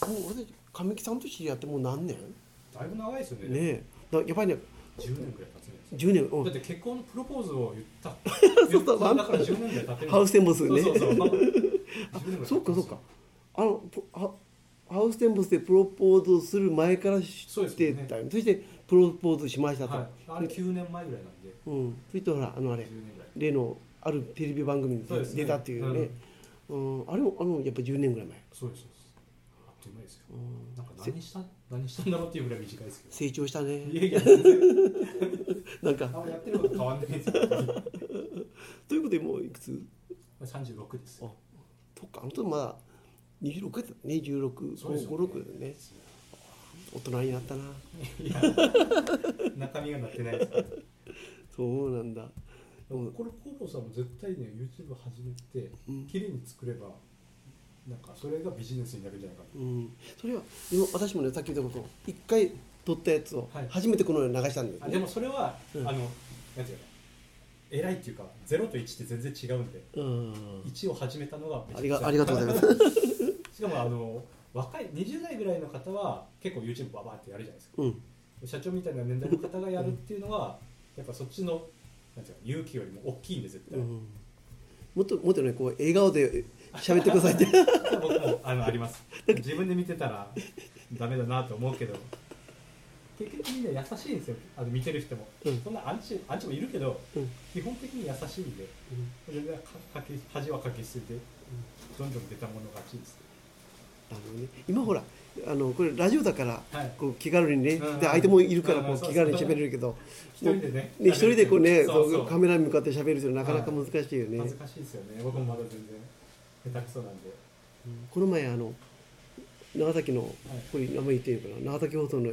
もう俺たち神木さんと知り合ってもう何年だいぶ長いですよね。 ねえ、やっぱりね 10年ぐらい経つね。 10年、うん、 だって結婚のプロポーズを言ったそうそうだから10年ぐらい経ってる。 ハウステンボスね。 そうそうかそうか。ハウステンボスでプロポーズをする前から知ってたよ、ね、そしてプロポーズしましたと、 はい、あれ9年前ぐらいなんで、 うん、そしてほらあれ 10年ぐらい例のあるテレビ番組に出たっていうね、あれもやっぱ10年ぐらい前。 そうですあっという間ですよ、なんか何したんだろうっていうぐらい短いですけど成長したね。 いやいや全然なんかやってること変わんないですよということでもういくつ 36ですよ。 そっか、あの時まだ26だったね。16、56ね。大人になったな。 いや中身がなってないですからそうなんだ。 これ工房さんも絶対ね YouTube 始めて綺麗に作ればなんかそれがビジネスになるんじゃないかな、 それはでも私もねさっき言ったこと一回撮ったやつを初めてこのように流したんですね、 でもそれは、なんていうか偉いっていうか0と1って全然違うんで、1を始めたのがありがとうございますしかも若い20代ぐらいの方は結構 YouTube ババーってやるじゃないですか、社長みたいな年代の方がやるっていうのは、やっぱそっちのなんていうか勇気よりも大きいんで絶対、 もっとねこう笑顔で喋ってくださいって僕もあります自分で見てたらダメだなと思うけど結局みんな優しいんですよ、見てる人も、そんなアンチもいるけど、基本的に優しいんで、全然恥はかき捨てて、どんどん出たもの勝ちです。 今ほらこれラジオだからこう気軽にね、で相手もいるからこう気軽に喋れるけど、 一人でね一人でこうねカメラに向かって喋るってなかなか難しいよね。 恥ずかしいですよね。僕もまだ全然下手くそなんで。 この前長崎の、これ名前言っていいのかな、長崎放送の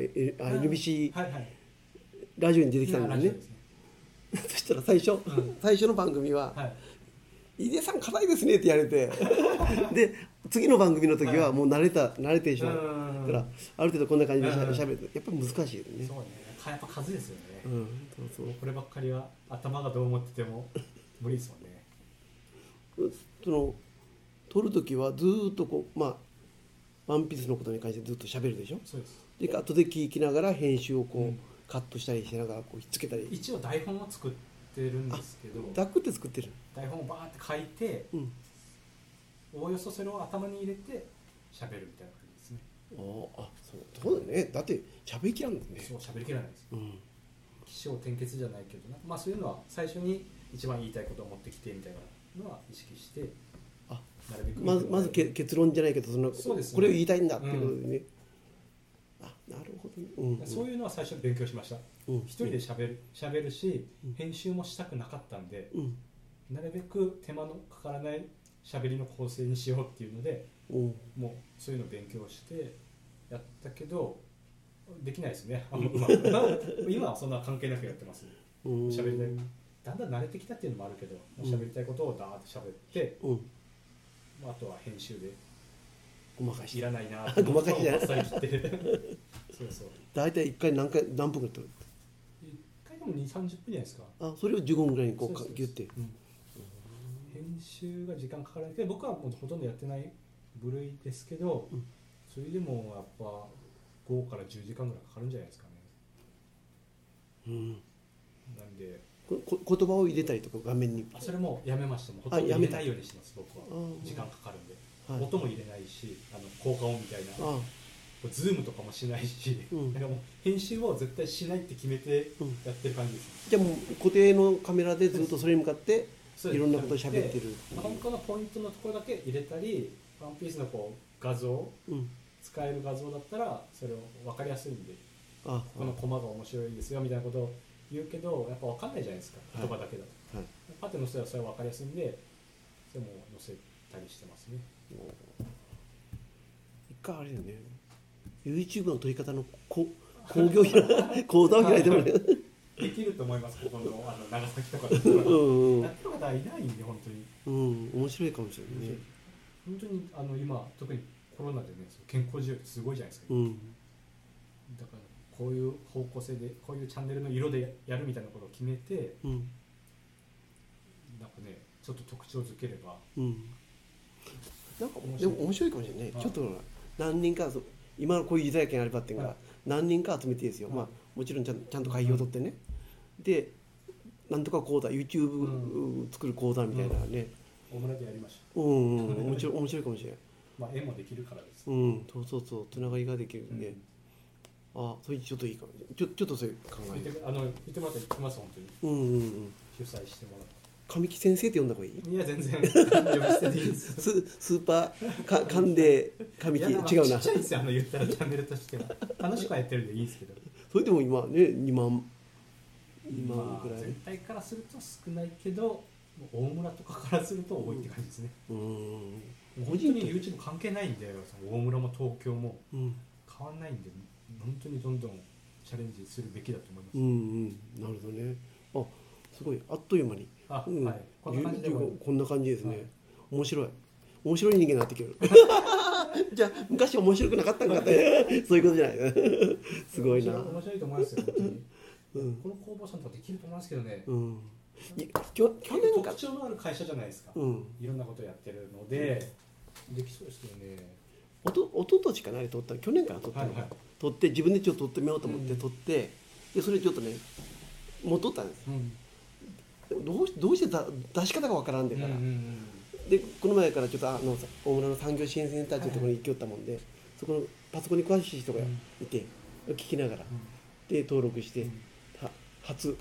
NBC ラジオに出てきたんですね。そしたら最初の番組は「井出さん硬いですね」って言われてで次の番組の時はもう慣れてしまうからある程度こんな感じで喋るとやっぱり難しいよね。 そうね、やっぱ数ですよね。こればっかりは頭がどう思ってても無理ですもんね。 撮る時はずっとこうワンピースのことに関してずっと喋るでしょ。 そうです。 で後で聞きながら編集をこう、カットしたりしながらこうひっつけたり。 一応台本を作ってるんですけど。 ダックって作ってる。 台本をバーって書いて、おおよそそれを頭に入れて喋るみたいな感じですね。 そうだね。だって喋りきらんもんね。 そう喋りきらないです。起承転結じゃないけどな、そういうのは最初に一番言いたいことを持ってきてみたいなのは意識して。 まず結論じゃないけどこれを言いたいんだっていうことでね、なるほど、 そういうのは最初に勉強しました。一人で喋るし、編集もしたくなかったんで、なるべく手間のかからない喋りの構成にしようっていうので、もうそういうのを勉強してやったけどできないですね。今はそんな関係なくやってます。喋りたい、だんだん慣れてきたっていうのもあるけど、喋りたいことをダーッと喋って、あとは編集でごまかしいらないなってごまかしじゃない。 そう大体1回何分ぐらい撮る？ 1回でも2、30分じゃないですか。 それを15分ぐらいにこうギュッて。 編集が時間かからないけど、僕はもうほとんどやってない部類ですけど、それでもやっぱ5から10時間ぐらいかかるんじゃないですかね。なんで言葉を入れたりとか画面に。 それもやめました。ほとんど入れないようにしてます。僕は時間かかるんで、音も入れないし、効果音みたいなズームとかもしないし、だからもう編集を絶対しないって決めてやってる感じです。 じゃあもう固定のカメラでずっとそれに向かっていろんなことを喋ってる。 本当のポイントのところだけ入れたり、ワンピースのこう画像、使える画像だったらそれを分かりやすいんで、このコマが面白いですよみたいなことを言うけど、やっぱ分かんないじゃないですか、言葉だけだと。パッて載せたらそれは分かりやすいんで、それも載せたりしてますね。 一回あれだよね、YouTube の撮り方の講座を開いてもらえる。 できると思います。ここの長崎とかでやってる方はいないんで、本当に。 面白いかもしれないね。 本当に今特にコロナでね、健康需要ってすごいじゃないですか。だからこういう方向性で、こういうチャンネルの色でやるみたいなことを決めて、なんかね、ちょっと特徴づければ、 なんかでも面白いかもしれないね。ちょっと何人か今のこういう時代圏あればっていうから何人か集めてですよ、まあ、もちろんちゃんと会費を取ってね、でなんとか講座 YouTube 作る講座みたいなね、 大村でやりましょう。面白いかもしれない。 まあ縁もできるからです。 そうつながりができるんで、それちょっといいかも。ちょっとそういう考え。 言ってもらったら行きます本当に。主催してもらって。 神木先生って呼んだ方がいい？ いや全然呼び捨てでいいです。 スーパーカンデ神木違うな。 ちっちゃいですよ言ったらチャンネルとしては楽しくやってるんでいいんですけど。 それでも今ね2万ぐらい。 全体からすると少ないけど。大村とかからすると多いって感じですね。本当に YouTube 関係ないんで、大村も東京も変わんないんで、本当にどんどんチャレンジするべきだと思います。 なるほどね。すごいあっという間に。 こんな感じでこんな感じですね。面白い人間になってきる。じゃあ昔面白くなかったんかってそういうことじゃない。すごいな。 面白いと思いますよ。本当に。この工房さんとかできると思いますけどね。 去年特徴のある会社じゃないですか。いろんなことをやってるのでできそうですけどね。 おととしかない撮った去年から撮ったのか、撮って自分でちょっと撮ってみようと思って撮って、でそれちょっとね持っとったんです。どうして出し方がわからんでから、でこの前からちょっと大村の産業支援センターというところに行きよったもんで、そこのパソコンに詳しい人がいて聞きながらで登録して初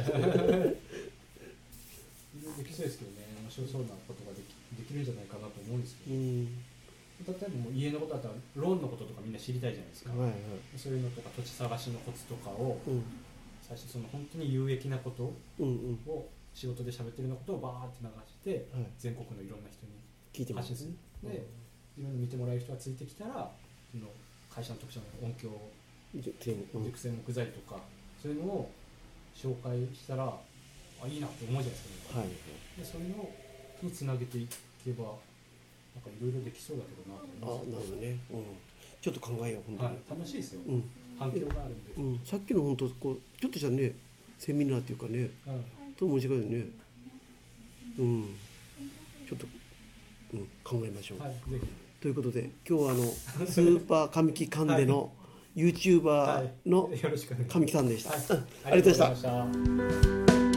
できそうですけどね、面白そうなことができるんじゃないかなと思うんですけど、例えばもう家のことだったらローンのこととかみんな知りたいじゃないですか、そういうのとか土地探しのコツとかを、最初その本当に有益なことを仕事で喋ってるようなことをバーって流して、全国のいろんな人に発信する、でいろいろ見てもらえる人がついてきたらその会社の特徴の音響熟成木材とかそういうのを紹介したらいいなって思うじゃないですか、でそういうのにつなげていけばなんかいろいろできそうだけどなと思います。 なるほどね、ちょっと考えよう本当に、 楽しいですよ、反響があるんで、 さっきの本当こうちょっとしたねセミナーっていうかね、と面白いよね。ちょっと、考えましょう。 ぜひということで今日はスーパー神木カンデの YouTuber の神木さんでした。ありがとうございました。